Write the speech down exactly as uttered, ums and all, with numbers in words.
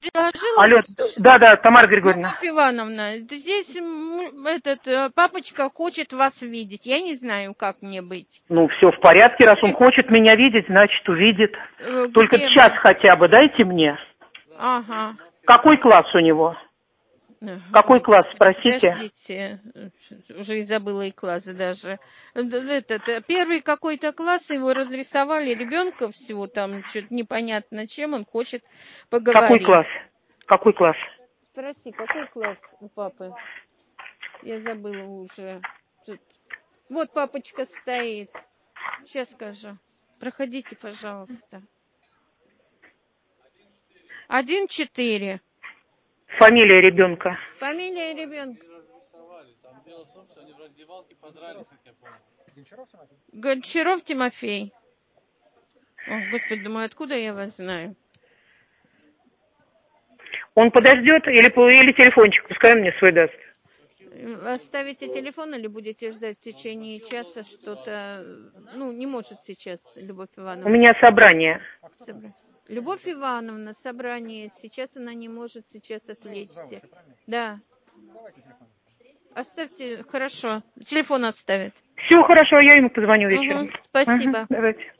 предложила... Алло, да-да, Тамара Григорьевна. Любовь Ивановна, здесь м, этот э, папочка хочет вас видеть. Я не знаю, как мне быть. Ну, все в порядке, раз он хочет меня видеть, значит, увидит. Э, Только Где час вы? хотя бы дайте мне. Ага. Какой класс у него? Какой Ой, класс, господи, спросите? подождите. Уже и забыла и классы даже. Этот, э, первый какой-то класс, его разрисовали, ребенка всего там, что-то непонятно чем, он хочет Какой поговорить. класс? Какой класс? Спроси, какой класс у папы? Я забыла уже. Тут. Вот папочка стоит. Сейчас скажу. Проходите, пожалуйста. Один четыре. Фамилия ребенка. Фамилия ребенка. Гончаров Тимофей. О, Господи, думаю, откуда я вас знаю? Он подождет или, или телефончик, пускай он мне свой даст. Оставите телефон или будете ждать в течение часа что-то? Ну, не может сейчас, Любовь Ивановна. У меня собрание. Собра... Любовь Ивановна, собрание. Сейчас она не может сейчас отвлечься. Да. Оставьте, хорошо. Телефон оставит. Все хорошо, я ему позвоню вечером. Угу, спасибо. Угу, давайте.